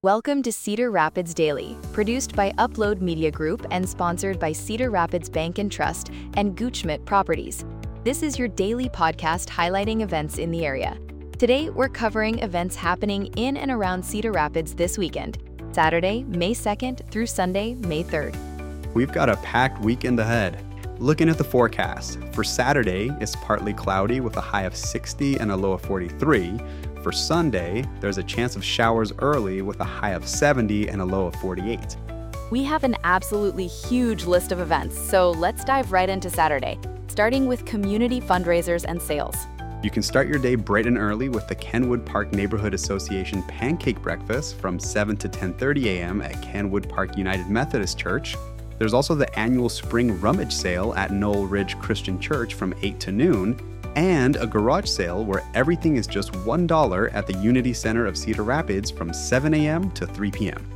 Welcome to Cedar Rapids Daily, produced by Upload Media Group and sponsored by Cedar Rapids Bank and Trust and Gutschmidt Properties. This is your daily podcast highlighting events in the area. Today, we're covering events happening in and around Cedar Rapids this weekend, Saturday, May 2nd through Sunday, May 3rd. We've got a packed weekend ahead. Looking at the forecast, for Saturday, it's partly cloudy with a high of 60 and a low of 43. For Sunday, there's a chance of showers early with a high of 70 and a low of 48. We have an absolutely huge list of events, so let's dive right into Saturday, starting with community fundraisers and sales. You can start your day bright and early with the Kenwood Park Neighborhood Association Pancake Breakfast from 7 to 10:30 a.m. at Kenwood Park United Methodist Church. There's also the annual Spring Rummage Sale at Knoll Ridge Christian Church from 8 to noon, and a garage sale where everything is just $1 at the Unity Center of Cedar Rapids from 7 a.m. to 3 p.m.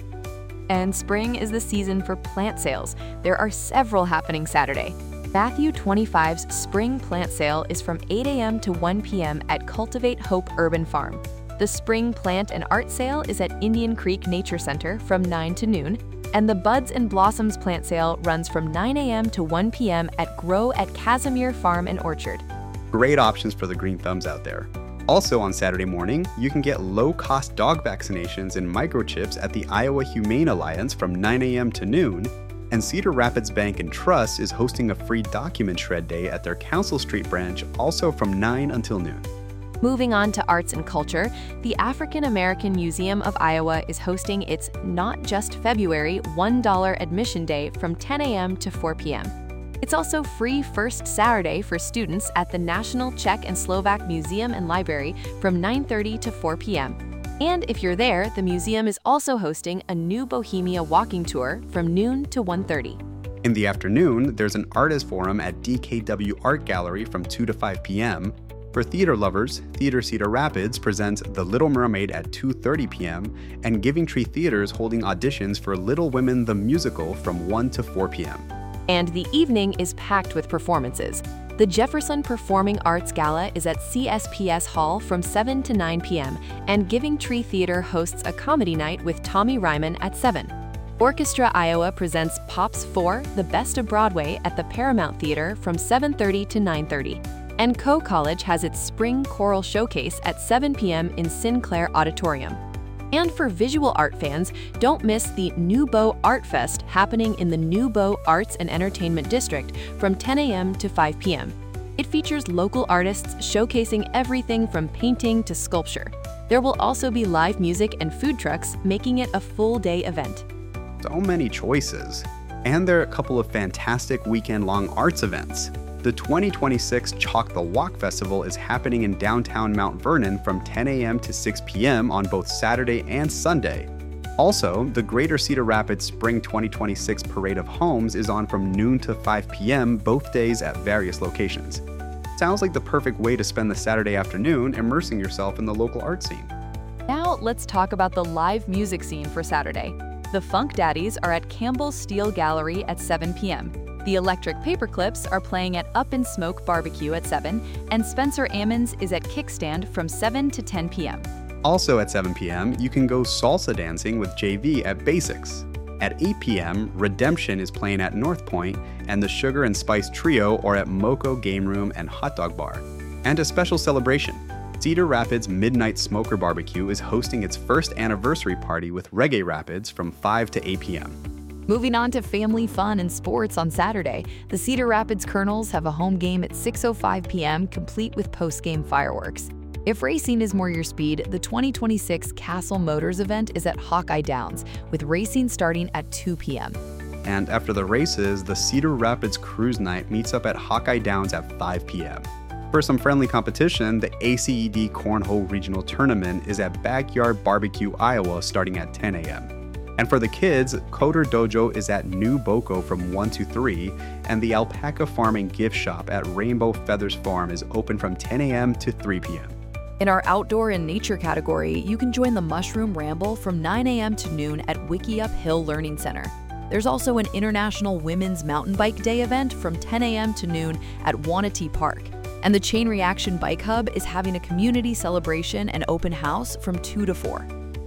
And spring is the season for plant sales. There are several happening Saturday. Matthew 25's Spring Plant Sale is from 8 a.m. to 1 p.m. at Cultivate Hope Urban Farm. The Spring Plant and Art Sale is at Indian Creek Nature Center from 9 to noon, and the Buds and Blossoms Plant Sale runs from 9 a.m. to 1 p.m. at Grow at Casimir Farm and Orchard. Great options for the green thumbs out there. Also on Saturday morning, you can get low-cost dog vaccinations and microchips at the Iowa Humane Alliance from 9 a.m. to noon, and Cedar Rapids Bank and Trust is hosting a free document shred day at their Council Street branch, also from 9 until noon. Moving on to arts and culture, the African American Museum of Iowa is hosting its Not Just February $1 admission day from 10 a.m. to 4 p.m. It's also free first Saturday for students at the National Czech and Slovak Museum and Library from 9:30 to 4 p.m. And if you're there, the museum is also hosting a new Bohemia walking tour from noon to 1:30. In the afternoon, there's an artist forum at DKW Art Gallery from 2 to 5 p.m. For theater lovers, Theater Cedar Rapids presents The Little Mermaid at 2:30 p.m. and Giving Tree Theater is holding auditions for Little Women the Musical from 1 to 4 p.m. And the evening is packed with performances. The Jefferson Performing Arts Gala is at CSPS Hall from 7 to 9 p.m., and Giving Tree Theater hosts a comedy night with Tommy Ryman at 7. Orchestra Iowa presents Pops 4, The Best of Broadway at the Paramount Theater from 7:30 to 9:30. And Coe College has its Spring Choral Showcase at 7 p.m. in Sinclair Auditorium. And for visual art fans, don't miss the New Bow Art Fest happening in the New Bow Arts and Entertainment District from 10 a.m. to 5 p.m. It features local artists showcasing everything from painting to sculpture. There will also be live music and food trucks, making it a full-day event. So many choices. And there are a couple of fantastic weekend-long arts events. The 2026 Chalk the Walk Festival is happening in downtown Mount Vernon from 10 a.m. to 6 p.m. on both Saturday and Sunday. Also, the Greater Cedar Rapids Spring 2026 Parade of Homes is on from noon to 5 p.m. both days at various locations. Sounds like the perfect way to spend the Saturday afternoon immersing yourself in the local art scene. Now let's talk about the live music scene for Saturday. The Funk Daddies are at Campbell's Steel Gallery at 7 p.m. The Electric Paperclips are playing at Up and Smoke Barbecue at 7, and Spencer Ammons is at Kickstand from 7 to 10 p.m. Also at 7 p.m., you can go salsa dancing with JV at Basics. At 8 p.m., Redemption is playing at North Point, and the Sugar and Spice Trio are at Moco Game Room and Hot Dog Bar. And a special celebration. Cedar Rapids Midnight Smoker Barbecue is hosting its first anniversary party with Reggae Rapids from 5 to 8 p.m. Moving on to family fun and sports on Saturday, the Cedar Rapids Colonels have a home game at 6:05 p.m. complete with post-game fireworks. If racing is more your speed, the 2026 Castle Motors event is at Hawkeye Downs, with racing starting at 2 p.m. And after the races, the Cedar Rapids Cruise Night meets up at Hawkeye Downs at 5 p.m. For some friendly competition, the ACED Cornhole Regional Tournament is at Backyard Barbecue, Iowa starting at 10 a.m. And for the kids, Coder Dojo is at New Boco from 1 to 3, and the Alpaca Farming Gift Shop at Rainbow Feathers Farm is open from 10 a.m. to 3 p.m. In our outdoor and nature category, you can join the Mushroom Ramble from 9 a.m. to noon at Wickiup Hill Learning Center. There's also an International Women's Mountain Bike Day event from 10 a.m. to noon at Wanatee Park. And the Chain Reaction Bike Hub is having a community celebration and open house from 2 to 4.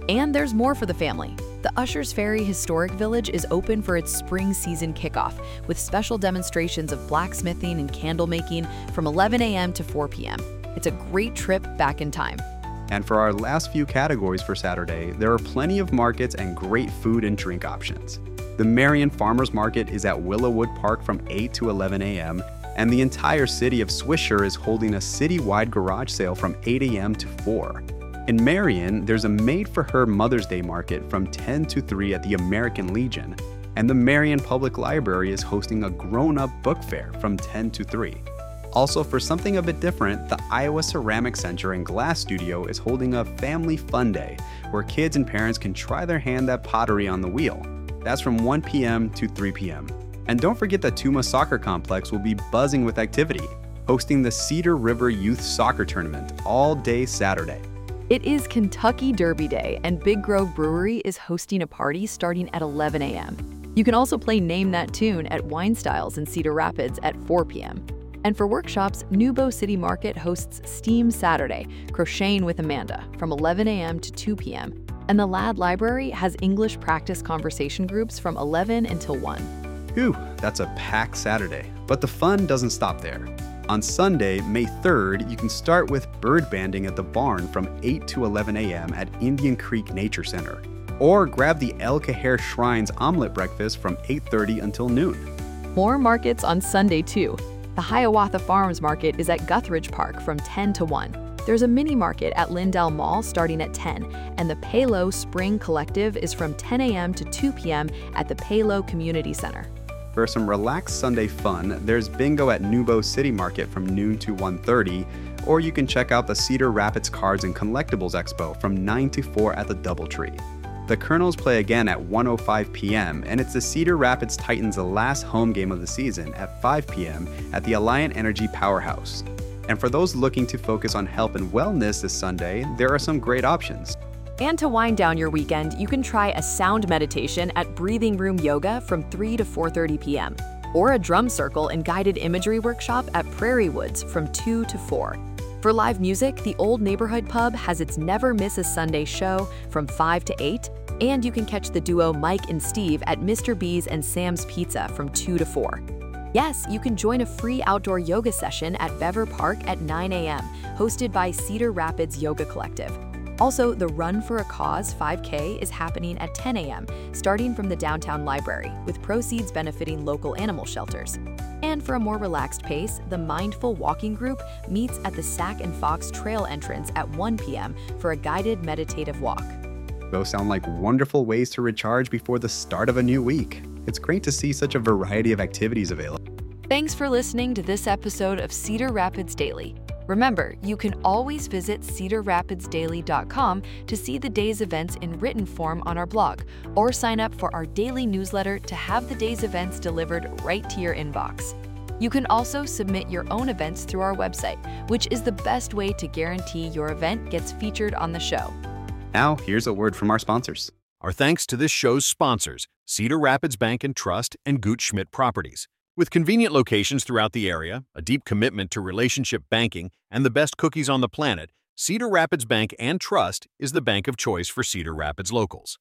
And there's more for the family. The Ushers Ferry Historic Village is open for its spring season kickoff with special demonstrations of blacksmithing and candle making from 11 a.m. to 4 p.m. It's a great trip back in time. And for our last few categories for Saturday, there are plenty of markets and great food and drink options. The Marion Farmers Market is at Willowwood Park from 8 to 11 a.m., and the entire city of Swisher is holding a citywide garage sale from 8 a.m. to 4. In Marion, there's a made-for-her Mother's Day market from 10 to 3 at the American Legion, and the Marion Public Library is hosting a grown-up book fair from 10 to 3. Also, for something a bit different, the Iowa Ceramic Center and Glass Studio is holding a Family Fun Day, where kids and parents can try their hand at pottery on the wheel. That's from 1 p.m. to 3 p.m. And don't forget the Tuma Soccer Complex will be buzzing with activity, hosting the Cedar River Youth Soccer Tournament all day Saturday. It is Kentucky Derby Day, and Big Grove Brewery is hosting a party starting at 11 a.m. You can also play Name That Tune at Wine Styles in Cedar Rapids at 4 p.m. And for workshops, Nubo City Market hosts STEAM Saturday, Crocheting with Amanda, from 11 a.m. to 2 p.m. And the Ladd Library has English practice conversation groups from 11 until 1. Whew, that's a packed Saturday. But the fun doesn't stop there. On Sunday, May 3rd, you can start with bird banding at the barn from 8 to 11 a.m. at Indian Creek Nature Center. Or grab the El Cajer Shrine's omelet breakfast from 8:30 until noon. More markets on Sunday, too. The Hiawatha Farms Market is at Guthridge Park from 10 to 1. There's a mini market at Lindell Mall starting at 10, and the Palo Spring Collective is from 10 a.m. to 2 p.m. at the Palo Community Center. For some relaxed Sunday fun, there's bingo at Nubo City Market from noon to 1:30, or you can check out the Cedar Rapids Cards and Collectibles Expo from 9 to 4 at the Doubletree. The Colonels play again at 1:05 p.m., and it's the Cedar Rapids Titans' last home game of the season at 5 p.m. at the Alliant Energy Powerhouse. And for those looking to focus on health and wellness this Sunday, there are some great options. And to wind down your weekend, you can try a sound meditation at Breathing Room Yoga from 3 to 4:30 p.m. or a drum circle and guided imagery workshop at Prairie Woods from 2 to 4. For live music, the Old Neighborhood Pub has its Never Miss a Sunday show from 5 to 8, and you can catch the duo Mike and Steve at Mr. B's and Sam's Pizza from 2 to 4. Yes, you can join a free outdoor yoga session at Bever Park at 9 a.m., hosted by Cedar Rapids Yoga Collective. Also, the Run for a Cause 5K is happening at 10 a.m., starting from the downtown library, with proceeds benefiting local animal shelters. And for a more relaxed pace, the Mindful Walking Group meets at the Sac and Fox Trail entrance at 1 p.m. for a guided meditative walk. Those sound like wonderful ways to recharge before the start of a new week. It's great to see such a variety of activities available. Thanks for listening to this episode of Cedar Rapids Daily. Remember, you can always visit cedarrapidsdaily.com to see the day's events in written form on our blog, or sign up for our daily newsletter to have the day's events delivered right to your inbox. You can also submit your own events through our website, which is the best way to guarantee your event gets featured on the show. Now, here's a word from our sponsors. Our thanks to this show's sponsors, Cedar Rapids Bank and Trust and Gooch Schmidt Properties. With convenient locations throughout the area, a deep commitment to relationship banking, and the best cookies on the planet, Cedar Rapids Bank and Trust is the bank of choice for Cedar Rapids locals.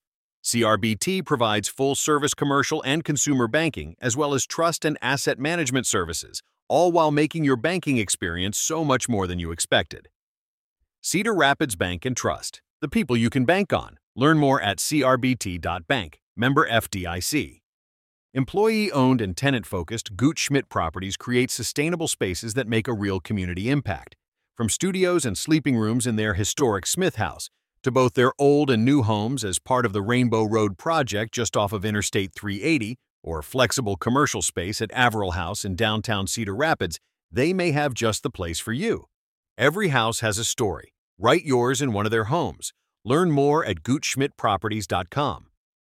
CRBT provides full-service commercial and consumer banking, as well as trust and asset management services, all while making your banking experience so much more than you expected. Cedar Rapids Bank and Trust, the people you can bank on. Learn more at crbt.bank, member FDIC. Employee-owned and tenant-focused Gooch Schmidt Properties create sustainable spaces that make a real community impact. From studios and sleeping rooms in their historic Smith House, to both their old and new homes as part of the Rainbow Road project just off of Interstate 380, or flexible commercial space at Averill House in downtown Cedar Rapids, they may have just the place for you. Every house has a story. Write yours in one of their homes. Learn more at goochschmidtproperties.com.